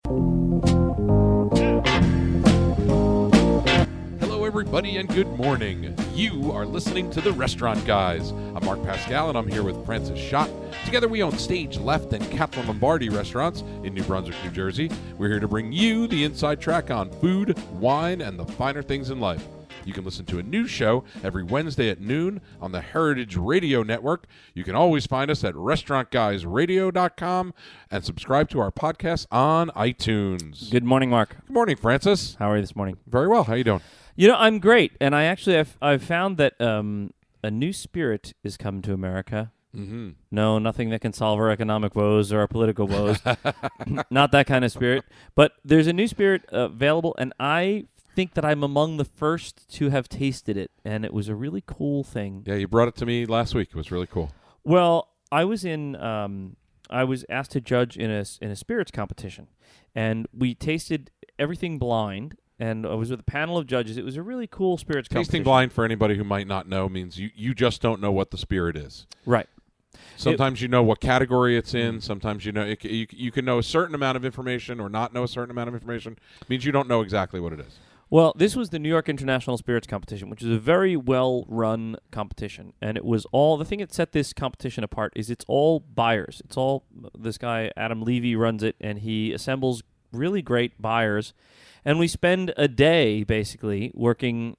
Hello, everybody, and good morning. You are listening to The Restaurant Guys. I'm Mark Pascal, and I'm here with Francis Schott. Together, we own Stage Left and Kaplan Lombardi restaurants in New Brunswick, New Jersey. We're here to bring you the inside track on food, wine, and the finer things in life. You can listen to a new show every Wednesday at noon on the Heritage Radio Network. You can always find us at restaurantguysradio.com and subscribe to our podcast on iTunes. Good morning, Mark. Good morning, Francis. How are you this morning? Very well. How you doing? You know, I'm great, and I've found that a new spirit is coming to America. Mm-hmm. No, nothing that can solve our economic woes or our political woes. Not that kind of spirit. But there's a new spirit available, and I think that I'm among the first to have tasted it, and it was a really cool thing. Yeah, you brought it to me last week. It was really cool. Well, I was asked to judge in a spirits competition, and we tasted everything blind. And I was with a panel of judges. It was a really cool spirits competition. Tasting blind, for anybody who might not know, means you just don't know what the spirit is. Right. Sometimes you know what category it's in. Sometimes you know you can know a certain amount of information or not know a certain amount of information. It means you don't know exactly what it is. Well, this was the New York International Spirits Competition, which is a very well-run competition. And it was the thing that set this competition apart is it's all buyers. It's all, this guy, Adam Levy, runs it, and he assembles really great buyers. And we spend a day, basically, working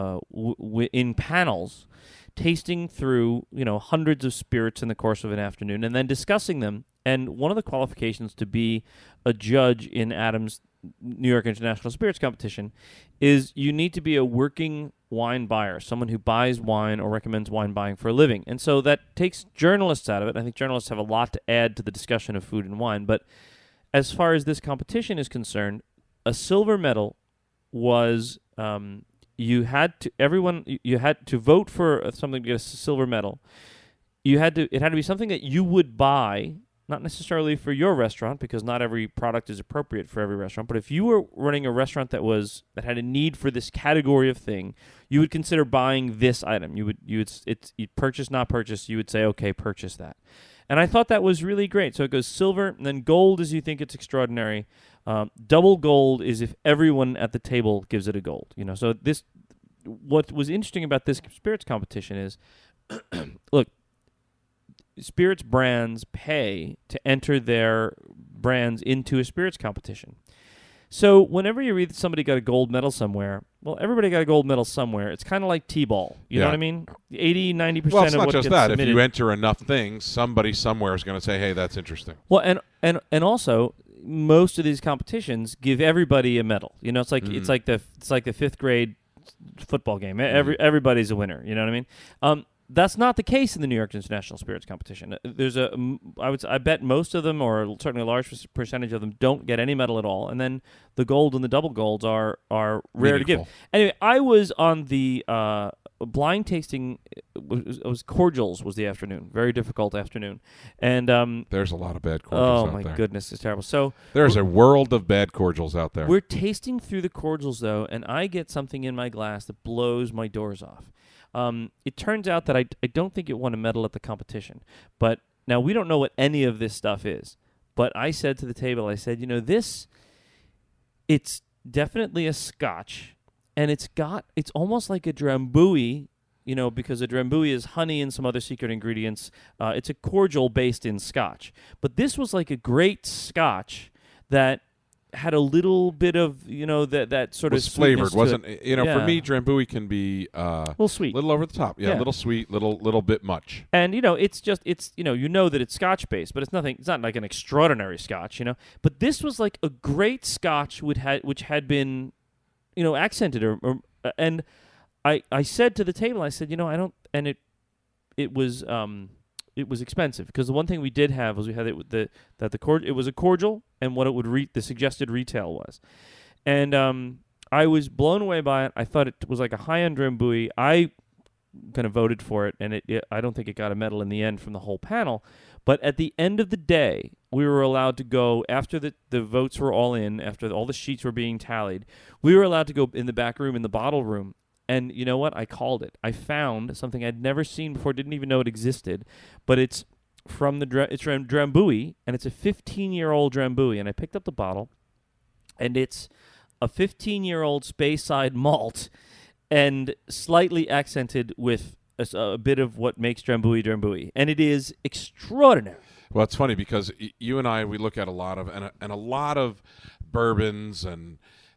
in panels, tasting through, hundreds of spirits in the course of an afternoon, and then discussing them. And one of the qualifications to be a judge in Adam's New York International Spirits Competition is you need to be a working wine buyer, someone who buys wine or recommends wine buying for a living. And so that takes journalists out of it. I think journalists have a lot to add to the discussion of food and wine. But as far as this competition is concerned, a silver medal was you had to vote for something to get a silver medal. It had to be something that you would buy, not necessarily for your restaurant, because not every product is appropriate for every restaurant. But if you were running a restaurant that had a need for this category of thing, you would consider buying this item. You'd purchase, not purchase. You would say, okay, purchase that. And I thought that was really great. So it goes silver, and then gold is you think it's extraordinary. Double gold is if everyone at the table gives it a gold. So what was interesting about this spirits competition is, look, spirits brands pay to enter their brands into a spirits competition. So whenever you read that somebody got a gold medal somewhere, well, everybody got a gold medal somewhere. It's kind of like T-ball. You know what I mean? 80, 90% Well, it's of not what just gets that. submitted. If you enter enough things, somebody somewhere is going to say, hey, that's interesting. Well, and also, most of these competitions give everybody a medal. It's like it's like the fifth grade football game. Everybody's a winner. You know what I mean? That's not the case in the New York International Spirits Competition. I bet most of them, or certainly a large percentage of them, don't get any medal at all. And then the gold and the double golds are rare to give. Anyway, I was on the blind tasting. It was cordials was the afternoon, very difficult afternoon, and there's a lot of bad cordials out there. Oh my goodness, it's terrible. So there's a world of bad cordials out there. We're tasting through the cordials though, and I get something in my glass that blows my doors off. It turns out that I don't think it won a medal at the competition. But now we don't know what any of this stuff is. But I said to the table, it's definitely a scotch, and it's almost like a drambuie, because a drambuie is honey and some other secret ingredients. It's a cordial based in scotch. But this was like a great scotch that had a little bit of, that sort was of flavored, wasn't it. For me, drambuie can be a little sweet, little over the top. Yeah, a little sweet, little bit much. And it's that it's scotch based, but it's not like an extraordinary scotch, But this was like a great scotch which had been, accented and I said to the table, I said, I don't, and it was expensive because the one thing we did have was we had it with it was a cordial and what it would the suggested retail was, and I was blown away by it. I thought it was like a high-end drambuie. I kind of voted for it, and I don't think it got a medal in the end from the whole panel. But at the end of the day, we were allowed to go, after the votes were all in, after all the sheets were being tallied, we were allowed to go in the back room, in the bottle room. And you know what? I called it. I found something I'd never seen before, didn't even know it existed. But it's from Drambuie, and it's a 15-year-old Drambuie. And I picked up the bottle, and it's a 15-year-old Speyside malt and slightly accented with a bit of what makes Drambuie Drambuie, and it is extraordinary. Well, it's funny because you and I, we look at a lot of and a lot of bourbons and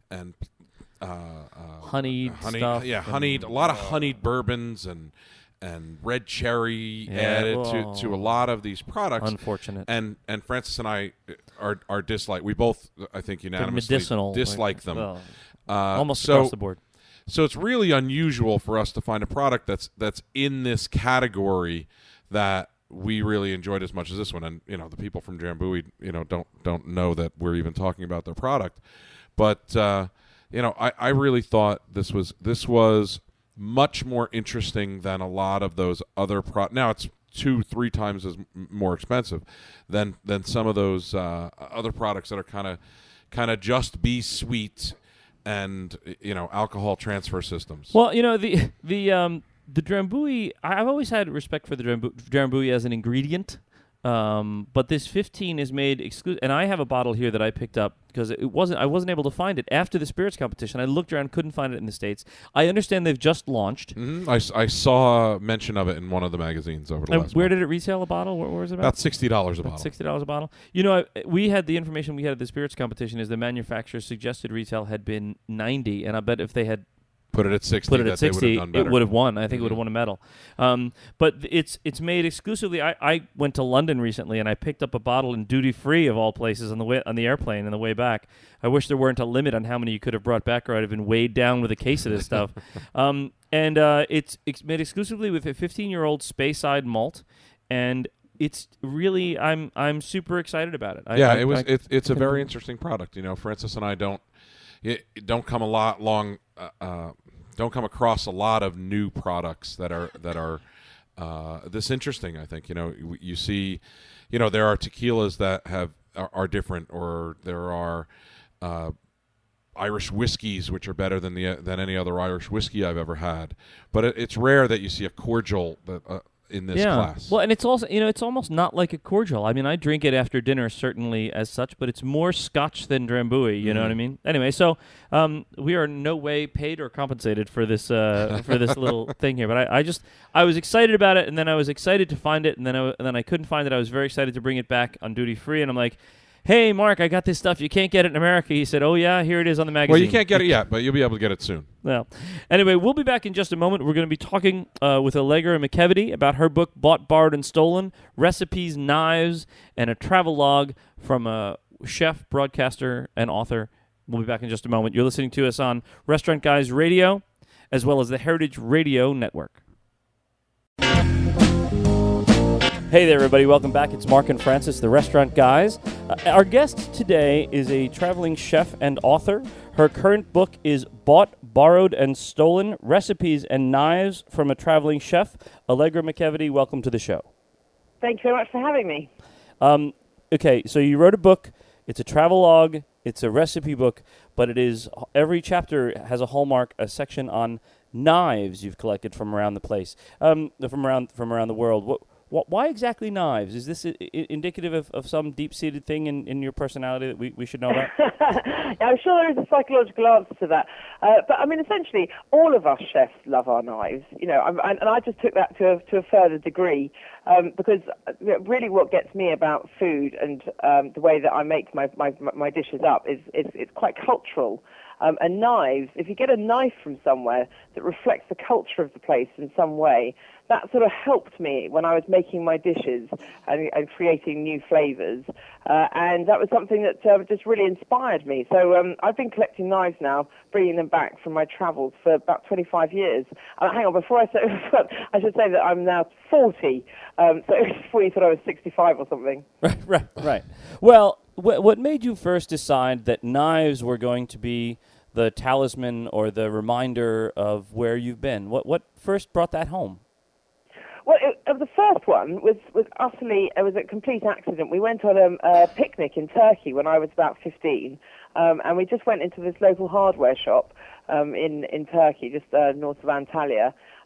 honeyed stuff. Yeah, honeyed, a lot of honeyed bourbons and red cherry added to a lot of these products. Unfortunate. And Francis and I are dislike. We both, I think, unanimously medicinal, dislike them. Almost across the board. So it's really unusual for us to find a product that's in this category that we really enjoyed as much as this one. And the people from Drambuie, don't know that we're even talking about their product. But I really thought this was much more interesting than a lot of those other Now it's 2-3 times as more expensive than some of those other products that are kind of just be sweet and alcohol transfer systems. Well, the Drambuie, I've always had respect for the Drambuie as an ingredient. But this 15 is made exclusive, and I have a bottle here that I picked up because I wasn't able to find it after the spirits competition. I looked around, couldn't find it in the States. I understand they've just launched. Mm-hmm. I saw mention of it in one of the magazines over the last Where month. did it retail a bottle? What was it about $60 a bottle. $60 a bottle. We had the information we had at the spirits competition is the manufacturer's suggested retail had been $90, and I bet if they had put it at 60, they would have done better. It would have won. I think it would have won a medal. But it's made exclusively. I went to London recently and I picked up a bottle in duty free of all places on the airplane on the way back. I wish there weren't a limit on how many you could have brought back, or I'd have been weighed down with a case of this stuff. It's made exclusively with a 15-year-old Speyside malt, and it's really I'm super excited about it. It's a very interesting product. Francis and I don't come across a lot of new products that are this interesting. I think you see, there are tequilas that are different, or there are Irish whiskeys which are better than any other Irish whiskey I've ever had. But it's rare that you see a cordial that in this class. Well, and it's also it's almost not like a cordial. I mean, I drink it after dinner certainly as such, but it's more Scotch than Drambuie. You know what I mean? Anyway, so we are in no way paid or compensated for this little thing here. But I was excited about it, and then I was excited to find it, and then I couldn't find it. I was very excited to bring it back on duty free, and I'm like, hey, Mark, I got this stuff. You can't get it in America. He said, oh, yeah, here it is on the magazine. Well, you can't get it yet, but you'll be able to get it soon. Well, anyway, we'll be back in just a moment. We're going to be talking with Allegra McKevedy about her book, Bought, Borrowed, and Stolen, Recipes, Knives, and a Travel Log from a chef, broadcaster, and author. We'll be back in just a moment. You're listening to us on Restaurant Guys Radio, as well as the Heritage Radio Network. Hey there, everybody. Welcome back. It's Mark and Francis, the Restaurant Guys. Our guest today is a traveling chef and author. Her current book is Bought, Borrowed, and Stolen, Recipes and Knives from a Traveling Chef. Allegra McKevedy, welcome to the show. Thank you very much for having me. Okay, so you wrote a book. It's a travel log. It's a recipe book, but it is every chapter has a hallmark, a section on knives you've collected from around the place, from around the world. Why exactly knives? Is this indicative of some deep-seated thing in your personality that we should know about? I'm sure there is a psychological answer to that. But, I mean, essentially, all of us chefs love our knives, and I just took that to a further degree because really what gets me about food and the way that I make my dishes up is it's quite cultural. And knives, if you get a knife from somewhere that reflects the culture of the place in some way, that sort of helped me when I was making my dishes and creating new flavors. And that was something that just really inspired me. So I've been collecting knives now, bringing them back from my travels for about 25 years. Hang on, before I say, I should say that I'm now 40. So before you thought I was 65 or something. Right. Well, what made you first decide that knives were going to be the talisman or the reminder of where you've been? What first brought that home? Well, the first one was utterly, it was a complete accident. We went on a picnic in Turkey when I was about 15, and we just went into this local hardware shop in Turkey, just north of Antalya.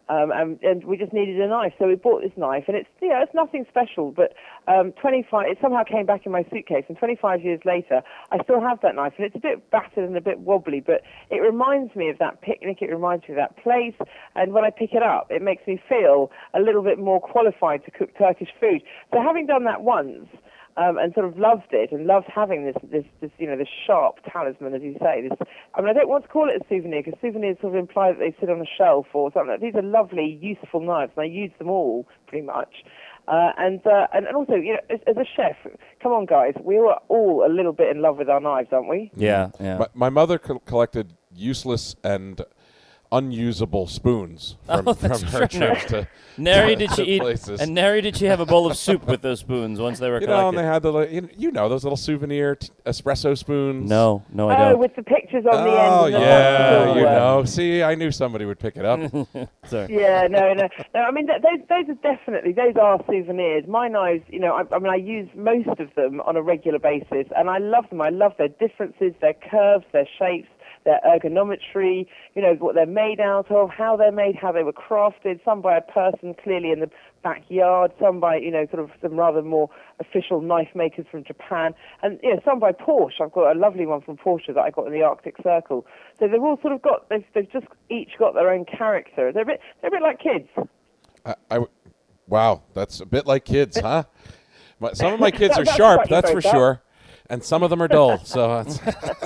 and we just needed a knife, so we bought this knife, and it's it's nothing special, but 25. It somehow came back in my suitcase, and 25 years later, I still have that knife, and it's a bit battered and a bit wobbly, but it reminds me of that picnic. It reminds me of that place, and when I pick it up, it makes me feel a little bit more qualified to cook Turkish food. So having done that once. And sort of loved it and loved having this sharp talisman, as you say. I don't want to call it a souvenir because souvenirs sort of imply that they sit on a shelf or something. These are lovely, useful knives, and I use them all pretty much. And also, as a chef, come on, guys, we are all a little bit in love with our knives, aren't we? Yeah. My mother collected useless and unusable spoons from her trip to Nary did she eat, places. and nary did she have a bowl of soup with those spoons once they were collected. And they had those little souvenir espresso spoons. No, I don't. With the pictures on the end. Oh, yeah, you see, I knew somebody would pick it up. Sorry. Yeah, no. I mean, those are souvenirs. My knives, I use most of them on a regular basis, and I love them. I love their differences, their curves, their shapes, their ergonometry, what they're made out of, how they're made, how they were crafted, some by a person clearly in the backyard, some by, sort of some rather more official knife makers from Japan, and, some by Porsche. I've got a lovely one from Porsche that I got in the Arctic Circle. So they've all sort of they've just each got their own character. They're a bit like kids. Wow, that's a bit like kids, huh? Some of my kids are sharp, that's for sure. And some of them are dull, so it's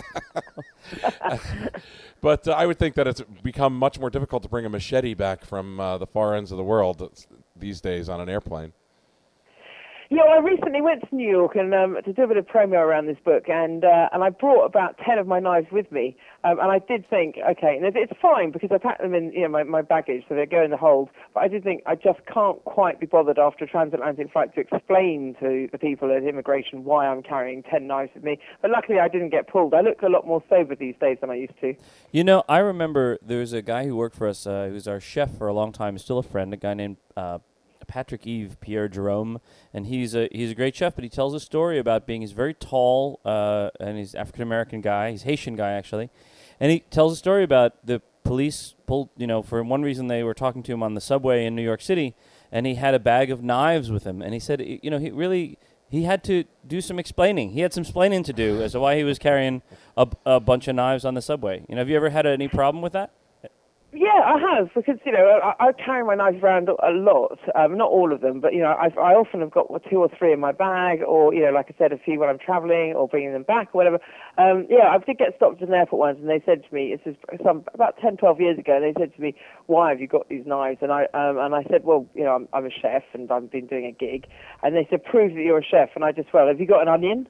but I would think that it's become much more difficult to bring a machete back from the far ends of the world these days on an airplane. Yeah, I recently went to New York and to do a bit of promo around this book, and I brought about 10 of my knives with me, and I did think, okay, and it's fine because I packed them in my baggage, so they go in the hold, but I did think I just can't quite be bothered after a transatlantic flight to explain to the people at immigration why I'm carrying 10 knives with me, but luckily I didn't get pulled. I look a lot more sober these days than I used to. I remember there was a guy who worked for us, who was our chef for a long time, still a friend, a guy named Patrick Yves Pierre Jerome, and he's a great chef, but he tells a story about he's very tall, and he's African-American guy, he's Haitian guy actually, and he tells a story about the police pulled, for one reason they were talking to him on the subway in New York City, and he had a bag of knives with him, and he said, he had to do some explaining. He had some explaining to do as to why he was carrying a bunch of knives on the subway. Have you ever had any problem with that? Yeah, I have, because, I carry my knives around a lot, not all of them, but, I often have got 2 or 3 in my bag, or, like I said, a few when I'm traveling, or bringing them back, or whatever. I did get stopped at an airport once, and they said to me, this is about 10, 12 years ago, and they said to me, why have you got these knives? And I said, well, I'm a chef, and I've been doing a gig, and they said, prove that you're a chef, and I just, have you got an onion?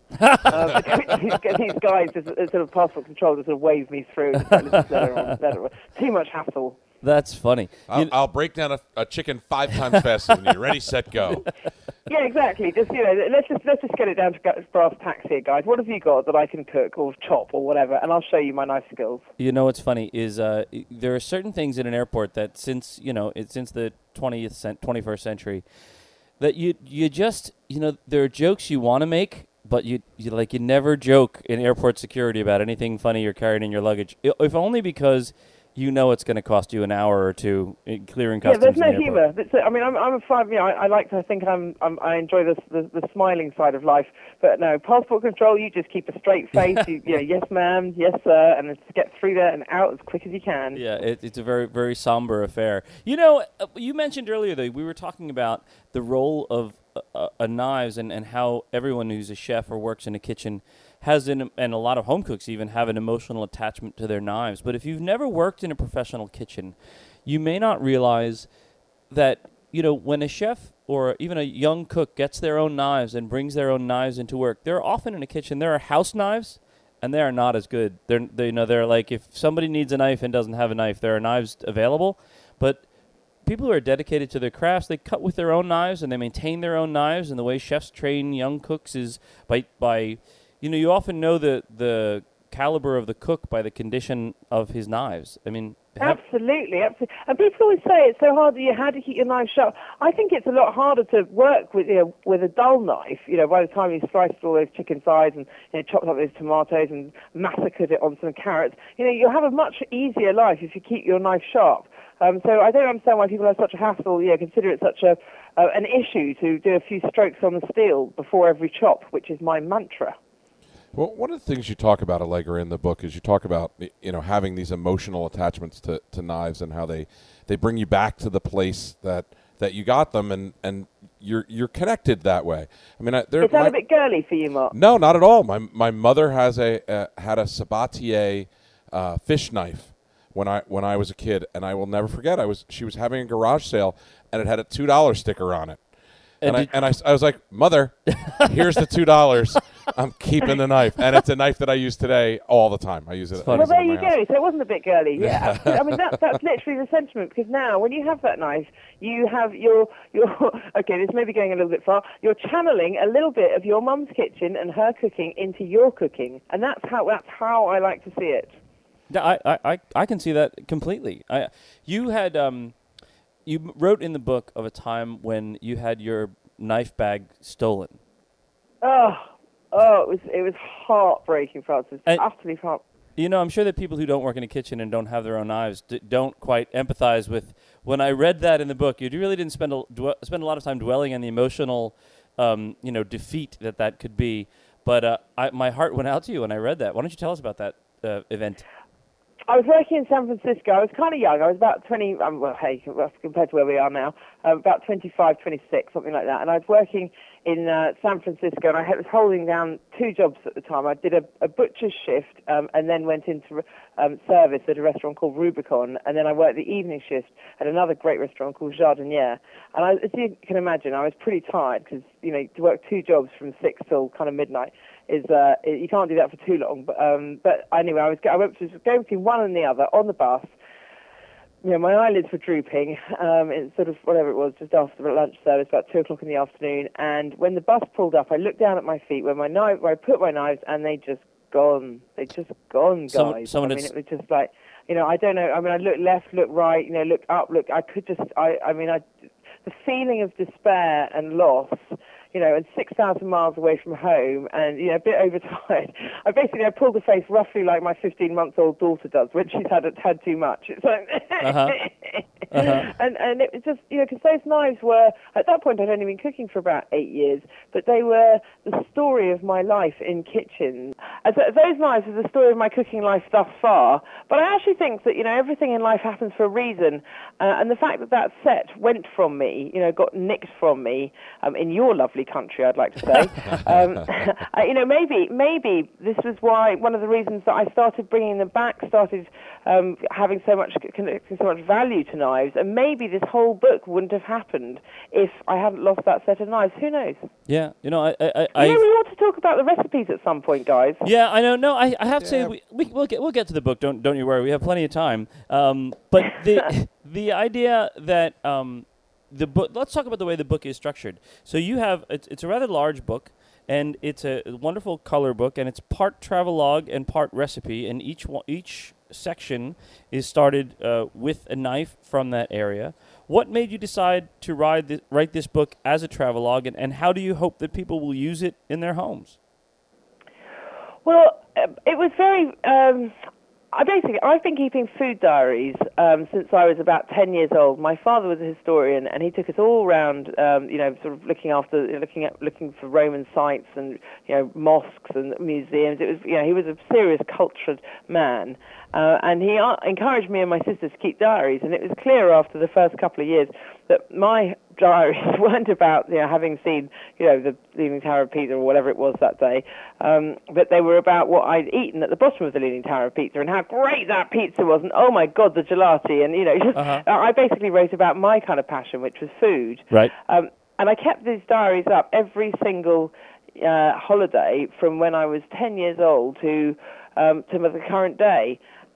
These guys, sort of passport control, just sort of wave me through, too much hassle. That's funny. I'll break down a chicken 5 times faster than you. Ready, set, go. Yeah, exactly. Just let's just get it down to brass tacks here, guys. What have you got that I can cook or chop or whatever, and I'll show you my knife skills. What's funny is there are certain things in an airport that since the 21st century that you just there are jokes you want to make, but you never joke in airport security about anything funny you're carrying in your luggage, if only because it's going to cost you an hour or two in clearing customs. Yeah, there's no humor. I'm a fan. I like to think I enjoy the smiling side of life. But no, passport control. You just keep a straight face. Yes, ma'am, yes, sir, and just get through there and out as quick as you can. Yeah, it's a very, very somber affair. You mentioned earlier that we were talking about the role of knives and how everyone who's a chef or works in a kitchen has, and a lot of home cooks even have an emotional attachment to their knives. But if you've never worked in a professional kitchen, you may not realize that, when a chef or even a young cook gets their own knives and brings their own knives into work, they're often in a kitchen. There are house knives, and they are not as good. They're like, if somebody needs a knife and doesn't have a knife, there are knives available. But people who are dedicated to their crafts, they cut with their own knives and they maintain their own knives. And the way chefs train young cooks is by you often know the caliber of the cook by the condition of his knives. I mean, Absolutely. And people always say it's so hard. How to keep your knife sharp? I think it's a lot harder to work with with a dull knife. By the time you sliced all those chicken thighs and chopped up those tomatoes and massacred it on some carrots, you'll have a much easier life if you keep your knife sharp. So I don't understand why people have such a hassle. Consider it such an issue to do a few strokes on the steel before every chop, which is my mantra. Well, one of the things you talk about, Allegra, in the book is you talk about having these emotional attachments to knives and how they bring you back to the place that you got them, and you're connected that way. I mean, is that a bit girly for you, Mark? No, not at all. My mother had a Sabatier fish knife when I was a kid, and I will never forget. She was having a garage sale, and it had a $2 sticker on it. And I was like, Mother, here's the $2. I'm keeping the knife. And it's a knife that I use today all the time. I use it. Well, there you go. So it wasn't a bit girly. Yeah. I mean, that's literally the sentiment, because now when you have that knife, you have your okay, this may be going a little bit far. You're channeling a little bit of your mum's kitchen and her cooking into your cooking. And that's how I like to see it. I can see that completely. You wrote in the book of a time when you had your knife bag stolen. Oh, it was heartbreaking, Francis. Utterly heartbreaking. I'm sure that people who don't work in a kitchen and don't have their own knives don't quite empathize with. When I read that in the book, you really didn't spend a lot of time dwelling on the emotional, defeat that could be. But my heart went out to you when I read that. Why don't you tell us about that event? I was working in San Francisco. I was kind of young. I was about 20, compared to where we are now, about 25, 26, something like that. And I was working in San Francisco, and I was holding down two jobs at the time. I did a butcher's shift and then went into service at a restaurant called Rubicon, and then I worked the evening shift at another great restaurant called Jardiniere. And as you can imagine, I was pretty tired because, to work two jobs from 6 till kind of midnight is you can't do that for too long. But anyway, I went going between one and the other on the bus. My eyelids were drooping. It's sort of whatever it was, just after the lunch service, about 2:00 in the afternoon. And when the bus pulled up, I looked down at my feet where I put my knives, and they just gone. They just gone, guys. It was just like, I don't know. I mean, I looked left, looked right, looked up, looked. I could just. The feeling of despair and loss. And 6,000 miles away from home, and a bit overtired. I pulled a face roughly like my 15-month-old daughter does when she's had too much. It's like, and it was just because those knives were, at that point I'd only been cooking for about 8 years, but they were the story of my life in kitchens. Those knives are the story of my cooking life thus far. But I actually think that everything in life happens for a reason, and the fact that set went from me, got nicked from me in your lovely country, I'd like to say. Maybe this was why one of the reasons that I started bringing them back, started having so much value to knives, and maybe this whole book wouldn't have happened if I hadn't lost that set of knives. Who knows? Yeah, we ought to talk about the recipes at some point, guys. Yeah, I know. No, I have to say we'll get to the book. Don't you worry. We have plenty of time. But the idea that the book. Let's talk about the way the book is structured. So you have it's a rather large book, and it's a wonderful color book, and it's part travelogue and part recipe, and each section is started with a knife from that area. What made you decide to write this book as a travelogue, and how do you hope that people will use it in their homes? Well, it was very. I've been keeping food diaries since I was about 10 years old. My father was a historian, and he took us all around, sort of looking for Roman sites and mosques and museums. It was, he was a serious cultured man, and he encouraged me and my sisters to keep diaries. And it was clear after the first couple of years that my diaries weren't about having seen the Leaning Tower of Pisa or whatever it was that day, but they were about what I'd eaten at the bottom of the Leaning Tower of Pisa and how great that pizza was, and oh my God, the gelati, and I basically wrote about my kind of passion, which was food. Right. And I kept these diaries up every single holiday from when I was 10 years old to the current day.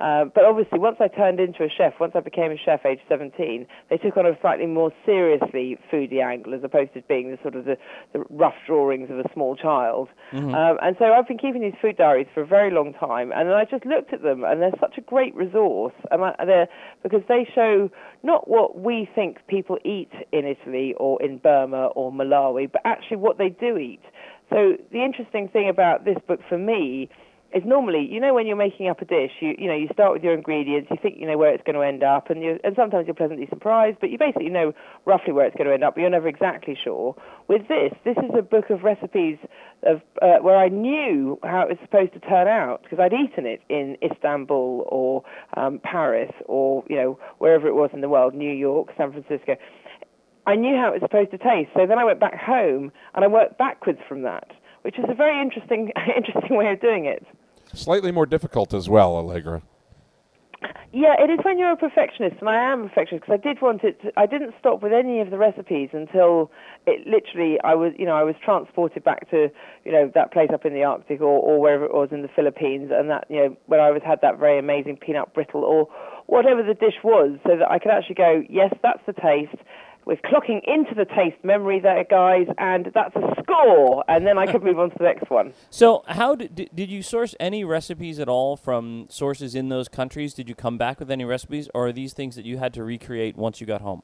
But obviously, once I turned into a chef, once I became a chef age 17, they took on a slightly more seriously foodie angle as opposed to being the sort of the rough drawings of a small child. And so I've been keeping these food diaries for a very long time, and then I just looked at them, and they're such a great resource, because they show not what we think people eat in Italy or in Burma or Malawi, but actually what they do eat. So the interesting thing about this book for me is normally, when you're making up a dish, you start with your ingredients, you think you know where it's going to end up, and sometimes you're pleasantly surprised, but you basically know roughly where it's going to end up, but you're never exactly sure. With this is a book of recipes of where I knew how it was supposed to turn out, because I'd eaten it in Istanbul or Paris or, wherever it was in the world, New York, San Francisco. I knew how it was supposed to taste, so then I went back home and I worked backwards from that, which is a very interesting way of doing it. Slightly more difficult as well, Allegra. Yeah, it is when you're a perfectionist, and I am a perfectionist, because I did want it. I didn't stop with any of the recipes until it literally. I was transported back to that place up in the Arctic or wherever it was in the Philippines, and that when I had that very amazing peanut brittle or whatever the dish was, so that I could actually go, yes, that's the taste. We're clocking into the taste memory there, guys, and that's a score, and then I could move on to the next one. So how did you source any recipes at all from sources in those countries? Did you come back with any recipes, or are these things that you had to recreate once you got home?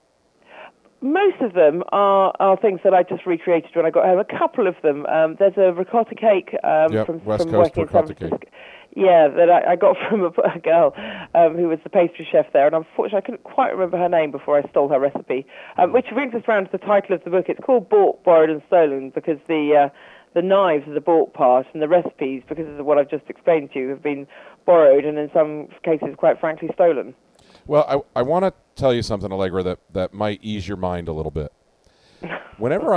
Most of them are things that I just recreated when I got home. A couple of them. There's a ricotta cake from West Coast working in San ricotta Francisco. cake. Yeah, that I got from a girl who was the pastry chef there, and unfortunately I couldn't quite remember her name before I stole her recipe, which brings us round to the title of the book. It's called Bought, Borrowed and Stolen, because the knives are the bought part, and the recipes, because of what I've just explained to you, have been borrowed and in some cases, quite frankly, stolen. Well, I want to tell you something, Allegra, that might ease your mind a little bit. Whenever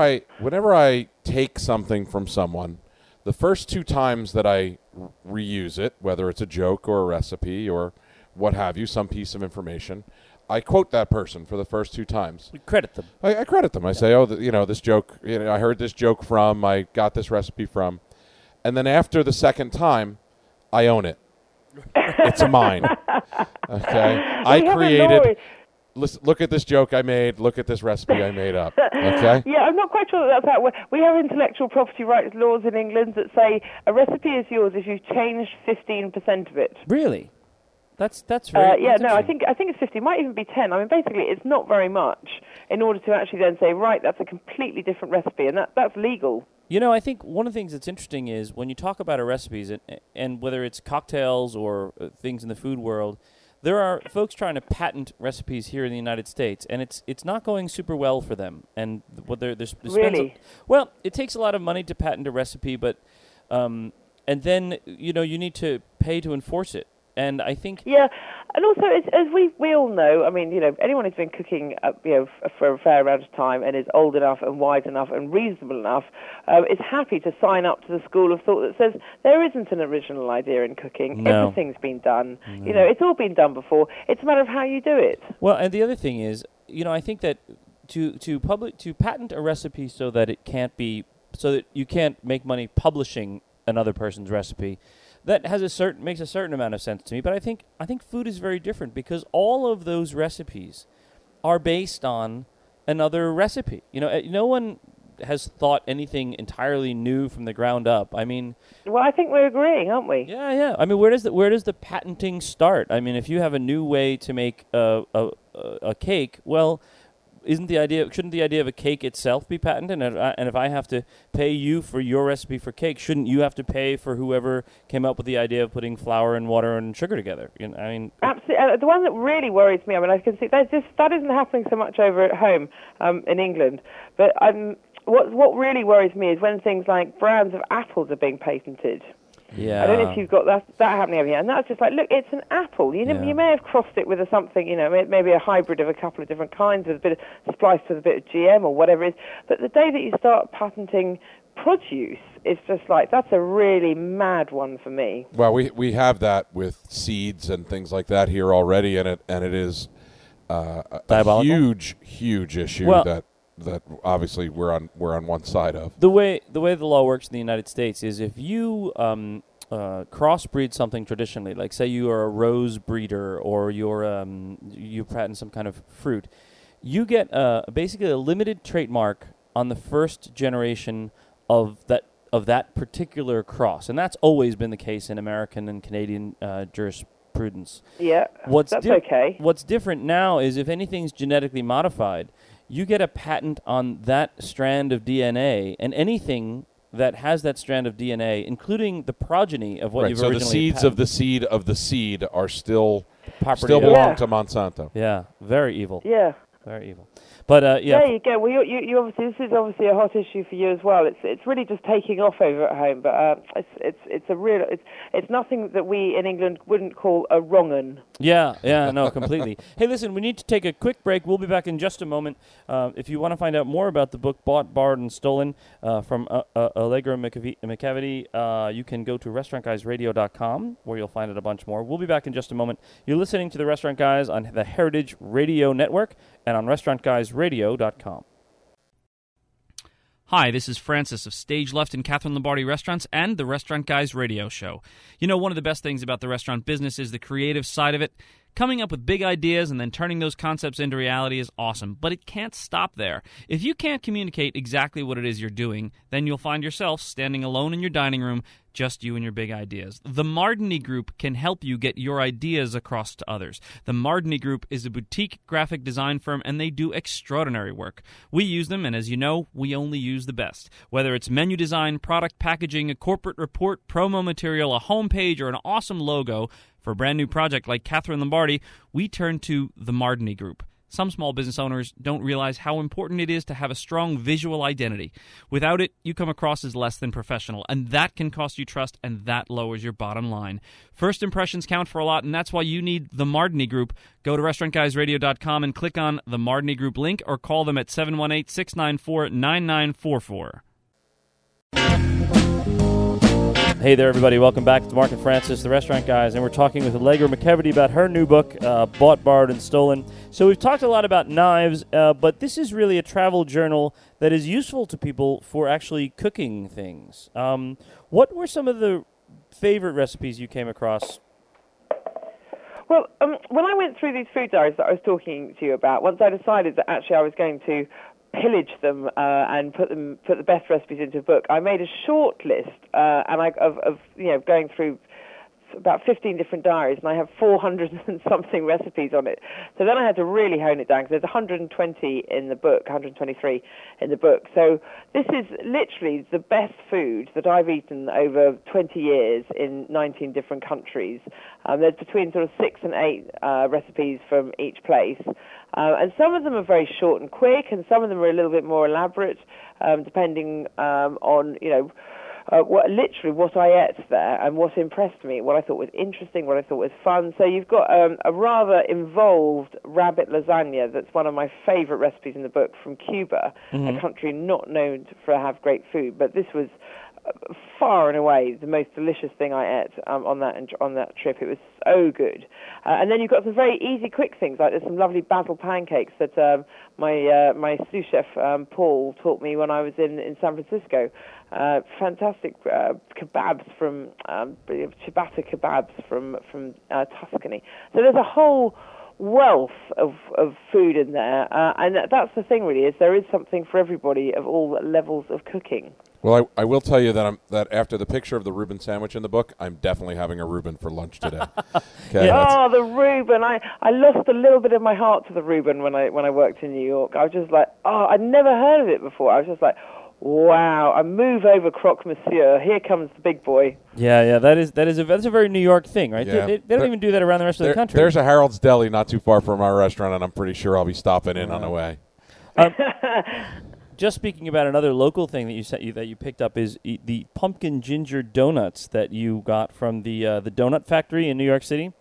I take something from someone, the first two times that I reuse it, whether it's a joke or a recipe or what have you, some piece of information, I quote that person for the first two times. You credit them. I credit them. I say, this joke, I heard this joke from, I got this recipe from. And then after the second time, I own it. It's mine. Okay? I created... Listen, look at this joke I made. Look at this recipe I made up. Okay? Yeah, I'm not quite sure that's how it works. We have intellectual property rights laws in England that say a recipe is yours if you've changed 15% of it. Really? That's very yeah, no, I think it's 50. It might even be 10. I mean, basically, it's not very much in order to actually then say, right, that's a completely different recipe, and that's legal. I think one of the things that's interesting is when you talk about our recipes, and whether it's cocktails or things in the food world, there are folks trying to patent recipes here in the United States, and it's not going super well for them. And really? Well, it takes a lot of money to patent a recipe, but and then you need to pay to enforce it. And I think and also as we all know, I mean, anyone who's been cooking, for a fair amount of time and is old enough and wise enough and reasonable enough, is happy to sign up to the school of thought that says there isn't an original idea in cooking. No. Everything's been done. No. It's all been done before. It's a matter of how you do it. Well, and the other thing is, I think that to patent a recipe so that you can't make money publishing another person's recipe. That makes a certain amount of sense to me, but I think food is very different because all of those recipes are based on another recipe. No one has thought anything entirely new from the ground up. I mean, well, I think we're agreeing, aren't we? Yeah. I mean, where does the patenting start? I mean, if you have a new way to make a cake, well, shouldn't the idea of a cake itself be patented? And if I have to pay you for your recipe for cake, shouldn't you have to pay for whoever came up with the idea of putting flour and water and sugar together? Absolutely. The one that really worries me, I mean, I can see that isn't happening so much over at home in England, but what really worries me is when things like brands of apples are being patented. Yeah. I don't know if you've got that happening over here. And that's just like, look, it's an apple. You may have crossed it with something, maybe a hybrid of a couple of different kinds with a bit of spliced with a bit of GM or whatever it is. But the day that you start patenting produce, it's just like, that's a really mad one for me. Well, we have that with seeds and things like that here already, and it is a huge issue that obviously we're on one side of. The way the law works in the United States is if you crossbreed something traditionally, like say you are a rose breeder or you patent some kind of fruit, you get basically a limited trademark on the first generation of that particular cross, and that's always been the case in American and Canadian jurisprudence. Yeah, that's okay. What's different now is if anything's genetically modified, you get a patent on that strand of DNA, and anything that has that strand of DNA, including the progeny of what you've originally so the seeds of the seed of the seed are still property belong to Monsanto. Yeah, very evil. Yeah. Very evil. But there you go. Well, you obviously, this is obviously a hot issue for you as well. It's really just taking off over at home, but it's nothing that we in England wouldn't call a wrong 'un. Yeah, no, completely. Hey, listen, we need to take a quick break. We'll be back in just a moment. If you want to find out more about the book Bought, Barred, and Stolen from Allegra McCavity, you can go to restaurantguysradio.com, where you'll find out a bunch more. We'll be back in just a moment. You're listening to the Restaurant Guys on the Heritage Radio Network and on restaurantguysradio.com. Hi, this is Francis of Stage Left and Catherine Lombardi Restaurants and the Restaurant Guys Radio Show. You know, one of the best things about the restaurant business is the creative side of it. Coming up with big ideas and then turning those concepts into reality is awesome, but it can't stop there. If you can't communicate exactly what it is you're doing, then you'll find yourself standing alone in your dining room, just you and your big ideas. The Mardini Group can help you get your ideas across to others. The Mardini Group is a boutique graphic design firm, and they do extraordinary work. We use them, and as you know, we only use the best. Whether it's menu design, product packaging, a corporate report, promo material, a homepage, or an awesome logo, for a brand new project like Catherine Lombardi, we turn to the Mardini Group. Some small business owners don't realize how important it is to have a strong visual identity. Without it, you come across as less than professional, and that can cost you trust, and that lowers your bottom line. First impressions count for a lot, and that's why you need the Mardini Group. Go to restaurantguysradio.com and click on the Mardini Group link, or call them at 718-694-9944. Hey there, everybody. Welcome back to Mark and Francis, the Restaurant Guys, and we're talking with Allegra McCavity about her new book, Bought, Barred, and Stolen. So we've talked a lot about knives, but this is really a travel journal that is useful to people for actually cooking things. What were some of the favorite recipes you came across? Well, when I went through these food diaries that I was talking to you about, once I decided that actually I was going to pillage them and put the best recipes into a book, I made a short list of going through about 15 different diaries, and I have 400 and something recipes on it. So then I had to really hone it down, because there's 120 in the book, 123 in the book. So this is literally the best food that I've eaten over 20 years in 19 different countries. There's between sort of 6 and 8 recipes from each place. And some of them are very short and quick, and some of them are a little bit more elaborate, depending on, what I ate there and what impressed me, what I thought was interesting, what I thought was fun. So you've got a rather involved rabbit lasagna that's one of my favorite recipes in the book, from Cuba, a country not known for have great food. But this was far and away the most delicious thing I ate on that trip. It was so good. And then you've got some very easy, quick things, like there's some lovely basil pancakes that my sous chef Paul taught me when I was in San Francisco. Fantastic kebabs from ciabatta kebabs from Tuscany. So there's a whole wealth of food in there, and that's the thing, really, is there is something for everybody of all levels of cooking. Well, I will tell you that after the picture of the Reuben sandwich in the book, I'm definitely having a Reuben for lunch today. Okay, oh, the Reuben! I lost a little bit of my heart to the Reuben when I worked in New York. I was just like, I'd never heard of it before. I was just like, wow! I move over, croque monsieur. Here comes the big boy. Yeah, that's a very New York thing, right? Yeah. They don't even do that around the rest of the country. There's a Harold's Deli not too far from our restaurant, and I'm pretty sure I'll be stopping in on the way. Just speaking about another local thing that you picked up is the pumpkin ginger donuts that you got from the donut factory in New York City.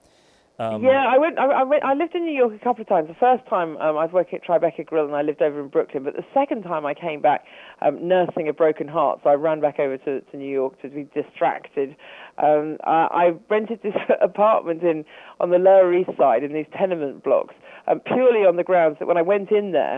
I lived in New York a couple of times. The first time I was working at Tribeca Grill, and I lived over in Brooklyn. But the second time I came back nursing a broken heart, so I ran back over to New York to be distracted. I rented this apartment on the Lower East Side in these tenement blocks, purely on the grounds that when I went in there,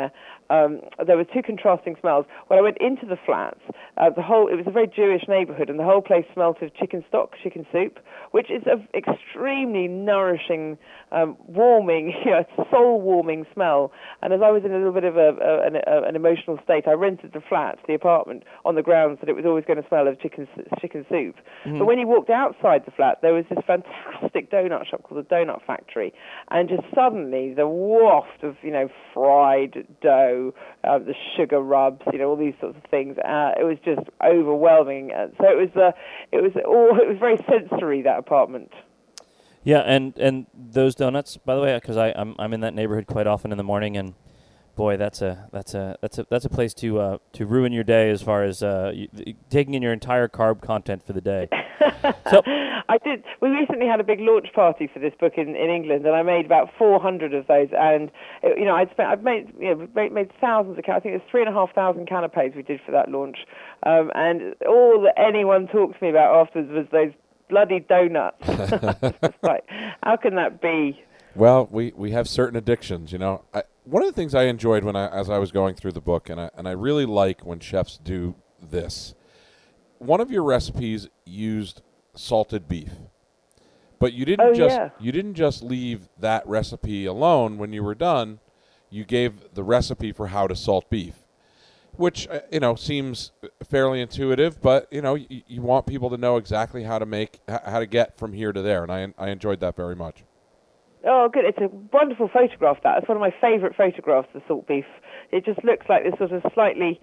there were two contrasting smells. When I went into the flats, it was a very Jewish neighborhood, and the whole place smelled of chicken stock, chicken soup, which is an extremely nourishing, warming, soul-warming smell. And as I was in a little bit of an emotional state, I rented the apartment, on the grounds that it was always going to smell of chicken soup. Mm-hmm. But when you walked outside the flat, there was this fantastic donut shop called the Donut Factory, and just suddenly the waft of fried dough, the sugar rubs, all these sorts of things. It was just overwhelming. So it was very sensory, that apartment. Yeah, and those donuts, by the way, because I'm in that neighborhood quite often in the morning, and boy, that's a place to ruin your day as far as taking in your entire carb content for the day. So I did. We recently had a big launch party for this book in England, and I made about 400 of those. And I've made thousands of. I think it was 3,500 canapes we did for that launch. And all that anyone talked to me about afterwards was those bloody donuts. It's like, how can that be? Well, we have certain addictions, one of the things I enjoyed as I was going through the book, and I really like when chefs do this. One of your recipes used salted beef, but you didn't just leave that recipe alone. When you were done, you gave the recipe for how to salt beef, which seems fairly intuitive, but you want people to know exactly how to get from here to there, and I enjoyed that very much. Oh, good. It's a wonderful photograph, that. It's one of my favourite photographs, the salt beef. It just looks like this sort of slightly...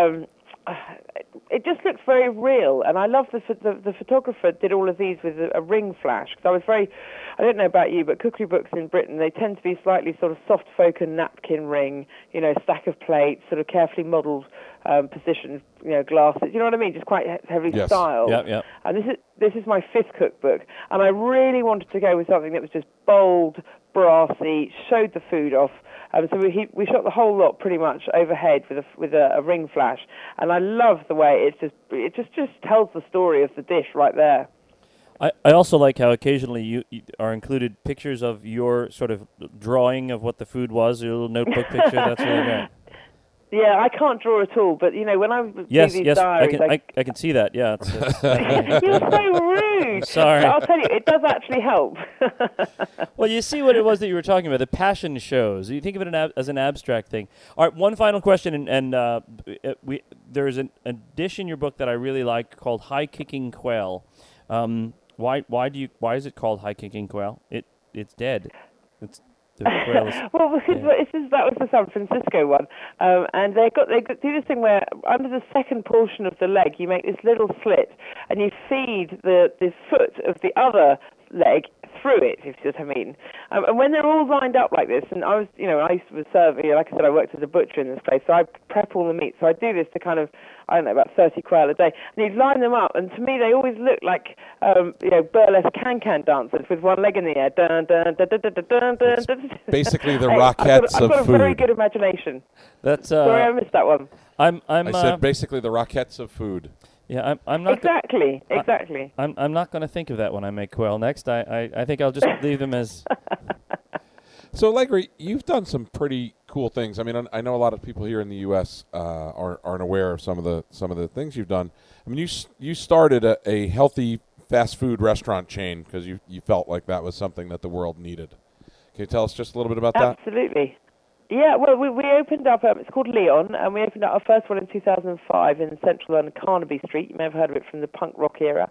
it just looks very real, and I love the photographer did all of these with a ring flash, because I don't know about you, but cookery books in Britain, they tend to be slightly sort of soft-spoken napkin ring, stack of plates, sort of carefully modelled positioned, glasses, you know what I mean, just quite heavily styled. Yep. And this is my 5th cookbook, and I really wanted to go with something that was just bold, brassy, showed the food off. So we shot the whole lot pretty much overhead with a ring flash, and I love the way it just tells the story of the dish right there. I also like how occasionally you are included pictures of your sort of drawing of what the food was, your little notebook picture. That's really great. Yeah, I can't draw at all, but when I do these diaries, I can see that. Yeah, it's you're so rude. Sorry, but I'll tell you, it does actually help. Well, you see what it was that you were talking about. The passion shows. You think of it as an abstract thing. All right, one final question, and there is a dish in your book that I really like called high kicking quail. Why is it called high kicking quail? It's dead. Well, because that was the San Francisco one, and they do this thing where under the second portion of the leg you make this little slit, and you feed the foot of the other leg through it, if you see what I mean. And when they're all lined up like this, and I used to serve, like I said, I worked as a butcher in this place, so I prep all the meat. So I do this to kind of, about 30 quail a day. And you'd line them up, and to me they always look like, burlesque can-can dancers with one leg in the air. Dun, dun, dun, dun, dun, dun, dun, dun. Basically the Rockettes of food. I've got a very good imagination. Sorry, I missed that one. I said basically the Rockettes of food. Yeah, I'm not exactly. I'm not going to think of that when I make quail next. I think I'll just leave them as. So, Allegra, you've done some pretty cool things. I mean, I know a lot of people here in the U.S. Aren't aware of some of the things you've done. I mean, you started a healthy fast food restaurant chain because you felt like that was something that the world needed. Can you tell us just a little bit about that? Absolutely. Yeah, well, we opened up, it's called Leon, and we opened up our first one in 2005 in central London, Carnaby Street. You may have heard of it from the punk rock era.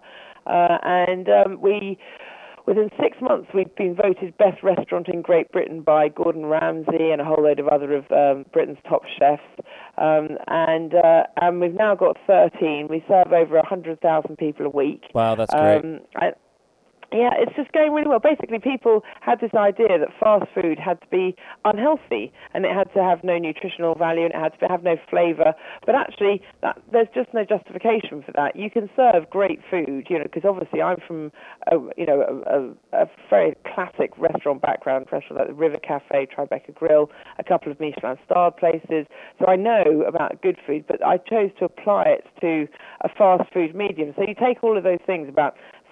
Within 6 months, we'd been voted best restaurant in Great Britain by Gordon Ramsay and a whole load of other of Britain's top chefs. And we've now got 13. We serve over 100,000 people a week. Wow, that's great. Yeah, it's just going really well. Basically, people had this idea that fast food had to be unhealthy, and it had to have no nutritional value, and it had to have no flavour. But actually, there's just no justification for that. You can serve great food, because obviously I'm from, a very classic restaurant background, restaurant like the River Cafe, Tribeca Grill, a couple of Michelin-starred places. So I know about good food, but I chose to apply it to a fast food medium. So you take all of those things about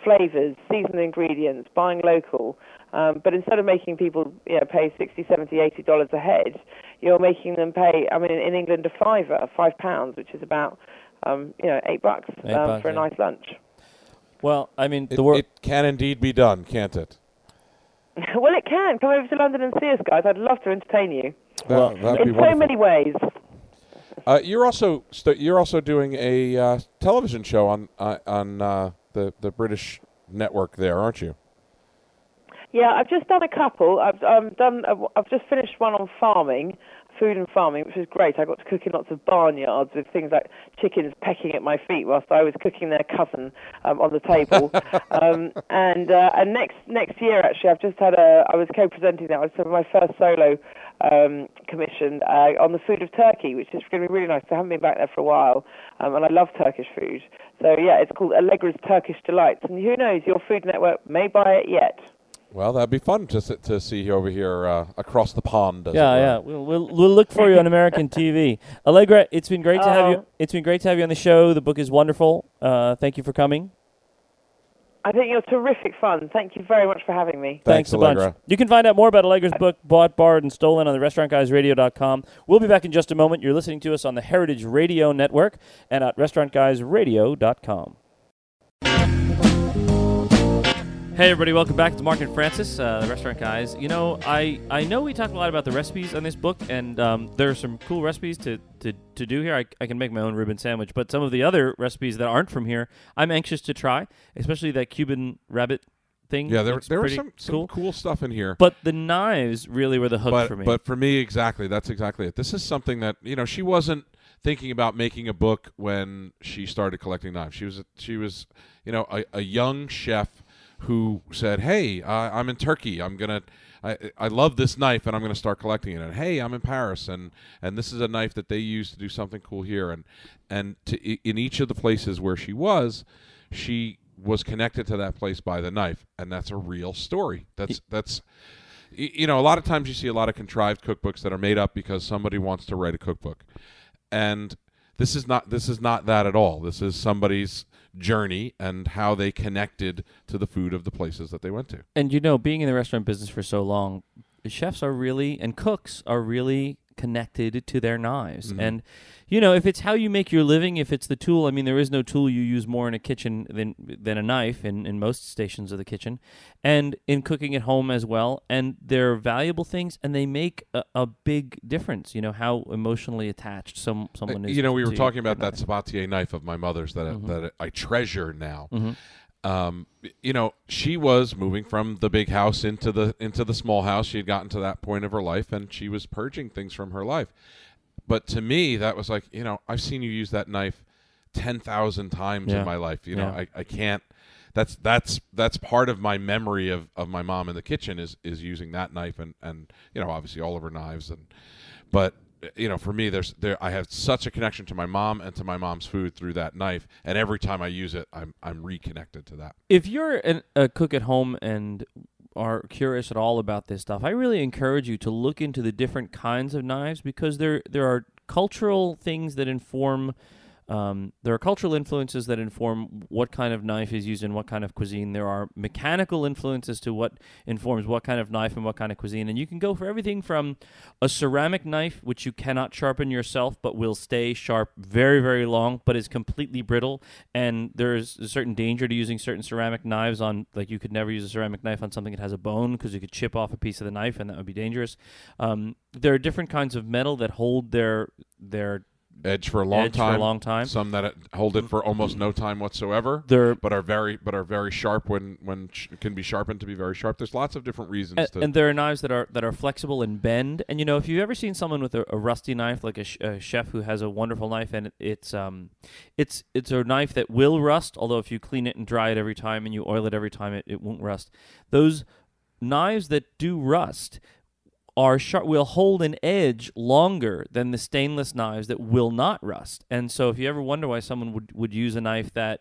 flavors, seasonal ingredients, buying local. But instead of making people pay $60, $70, $80 a head, you're making them pay, I mean, in England, £5, which is about, $8 for a nice lunch. Well, I mean, it can indeed be done, can't it? Well, it can. Come over to London and see us, guys. I'd love to entertain you. Well, in so many ways. You're also doing a television show on the British network there, aren't you? Yeah, I've just done a couple. I've just finished one on farming, food and farming, which was great. I got to cook in lots of barnyards with things like chickens pecking at my feet whilst I was cooking their cousin on the table. And next year, actually, I was co-presenting that. I was my first solo commission on the food of Turkey, which is going to be really nice. I haven't been back there for a while, and I love Turkish food. So yeah, it's called Allegra's Turkish Delights, and who knows, your Food Network may buy it yet. Well, that'd be fun to see you over here across the pond. Yeah. We'll look for you on American TV. Allegra, it's been great to have you. It's been great to have you on the show. The book is wonderful. Thank you for coming. I think you're terrific fun. Thank you very much for having me. Thanks a Allegra. bunch. You can find out more about Allegra's book, Bought, Borrowed, and Stolen, on the restaurantguysradio.com. We'll be back in just a moment. You're listening to us on the Heritage Radio Network and at restaurantguysradio.com. Hey everybody, welcome back to Mark and Francis, the Restaurant Guys. You know, I know we talk a lot about the recipes on this book, and there are some cool recipes to do here. I can make my own Reuben sandwich, but some of the other recipes that aren't from here, I'm anxious to try, especially that Cuban rabbit thing. Yeah, there was some cool stuff in here. But the knives really were the hook for me. But for me, that's exactly it. This is something that, she wasn't thinking about making a book when she started collecting knives. She was a young chef who said, "Hey, I'm in Turkey. I love this knife, and I'm gonna start collecting it. And hey, I'm in Paris, and this is a knife that they use to do something cool here. And in each of the places where she was connected to that place by the knife, and that's a real story. That's a lot of times you see a lot of contrived cookbooks that are made up because somebody wants to write a cookbook, and this is not that at all. This is somebody's journey and how they connected to the food of the places that they went to. And being in the restaurant business for so long, chefs are really, and cooks are really connected to their knives. Mm-hmm. And if it's how you make your living, if it's the tool, I mean, there is no tool you use more in a kitchen than a knife in most stations of the kitchen, and in cooking at home as well. And they're valuable things, and they make a big difference. How emotionally attached someone is. We were talking about that Sabatier knife of my mother's that I treasure now. Mm-hmm. She was moving from the big house into the small house. She had gotten to that point of her life, and she was purging things from her life. But to me, that was like, I've seen you use that knife 10,000 times in my life. I can't. That's part of my memory of my mom in the kitchen is using that knife and obviously all of her knives but for me I have such a connection to my mom and to my mom's food through that knife, and every time I use it I'm reconnected to that. If you're a cook at home and are curious at all about this stuff, I really encourage you to look into the different kinds of knives, because there are cultural things that inform there are cultural influences that inform what kind of knife is used in what kind of cuisine. There are mechanical influences to what informs what kind of knife and what kind of cuisine. And you can go for everything from a ceramic knife, which you cannot sharpen yourself, but will stay sharp very, very long, but is completely brittle. And there's a certain danger to using certain ceramic knives on, like you could never use a ceramic knife on something that has a bone, because you could chip off a piece of the knife, and that would be dangerous. There are different kinds of metal that hold their edge for a long time. Some that hold it for almost no time whatsoever. But are very sharp when can be sharpened to be very sharp. There's lots of different reasons. And there are knives that are flexible and bend. And if you've ever seen someone with a rusty knife, like a chef who has a wonderful knife, and it's a knife that will rust. Although if you clean it and dry it every time and you oil it every time, it won't rust. Those knives that do rust are sharp, will hold an edge longer than the stainless knives that will not rust. And so if you ever wonder why someone would use a knife that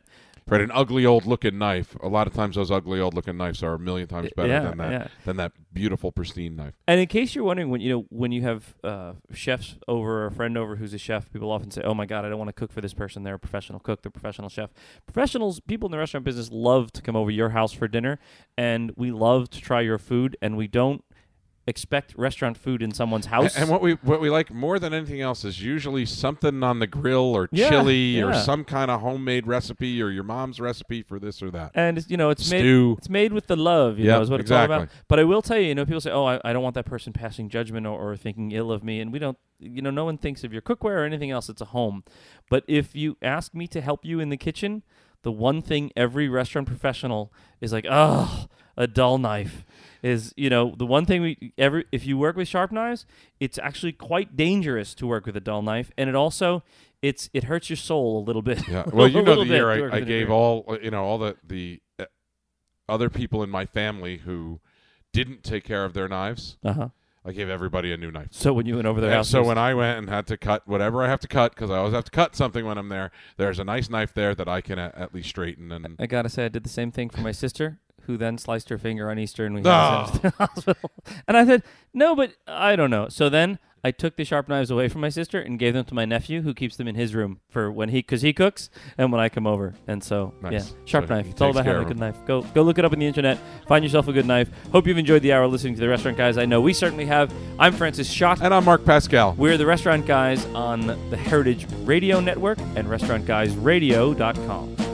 Right, an ugly old looking knife. A lot of times those ugly old looking knives are a million times better Yeah, than that beautiful pristine knife. And in case you're wondering, when you have chefs over or a friend over who's a chef, people often say, "Oh my God, I don't want to cook for this person. They're a professional cook. They're a professional chef." Professionals, people in the restaurant business, love to come over your house for dinner, and we love to try your food, and we don't expect restaurant food in someone's house. And what we like more than anything else is usually something on the grill or Yeah, chili or yeah. some kind of homemade recipe or your mom's recipe for this or that. And it's Stew. it's made with the love, Yep, is what it's all about. exactly. But I will tell you, people say, "Oh, I don't want that person passing judgment or thinking ill of me," and we don't. No one thinks of your cookware or anything else. It's a home. But if you ask me to help you in the kitchen, the one thing every restaurant professional is like, "Oh, a dull knife." Is the one thing if you work with sharp knives, it's actually quite dangerous to work with a dull knife, and it hurts your soul a little bit. Yeah. Well, A the little year bit to work I with a gave degree. all the other people in my family who didn't take care of their knives, Uh-huh. I gave everybody a new knife. So when you went over their And house, so when I went and had to cut whatever I have to cut, because I always have to cut something when I'm there, there's a nice knife there that I can at least straighten. And I gotta say, I did the same thing for my sister, who then sliced her finger on Easter, and we had to send her to the hospital. And I said, "No, but I don't know." So then I took the sharp knives away from my sister and gave them to my nephew, who keeps them in his room for because he cooks, and when I come over. And so, Nice. yeah, sharp So knife. he It's all takes about care having a of good knife. Go look it up on the internet. Find yourself a good knife. Hope you've enjoyed the hour listening to the Restaurant Guys. I know we certainly have. I'm Francis Schott. I'm Mark Pascal. We're the Restaurant Guys on the Heritage Radio Network and restaurantguysradio.com.